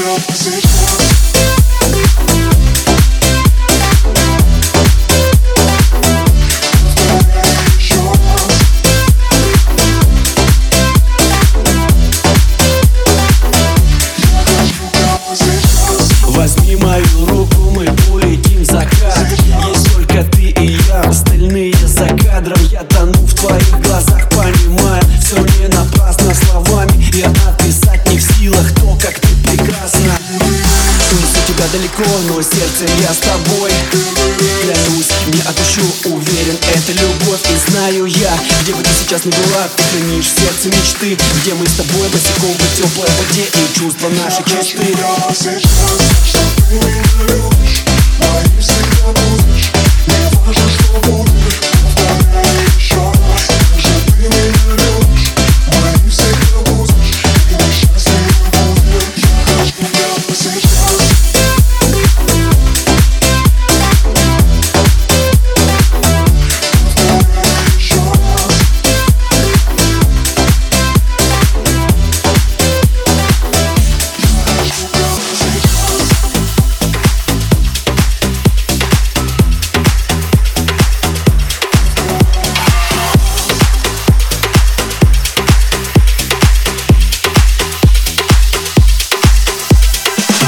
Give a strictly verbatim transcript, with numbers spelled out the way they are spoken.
Возьми мою руку, мы улетим в закат. Есть только ты и я, остальные за кадром. Я тону в твоих глазах, понимая, все не напрасно. Словами я описать не в силах то, как ты прекрасна. Несу тебя далеко, но сердцем я с тобой. Клянусь, не отпущу, уверен, это любовь. И знаю я, где бы ты сейчас ни была, ты хранишь в сердце мечты, где мы с тобой босиком в теплой воде и чувства наши чисты. Что ты меня любишь, моим всегда будешь, не важно, что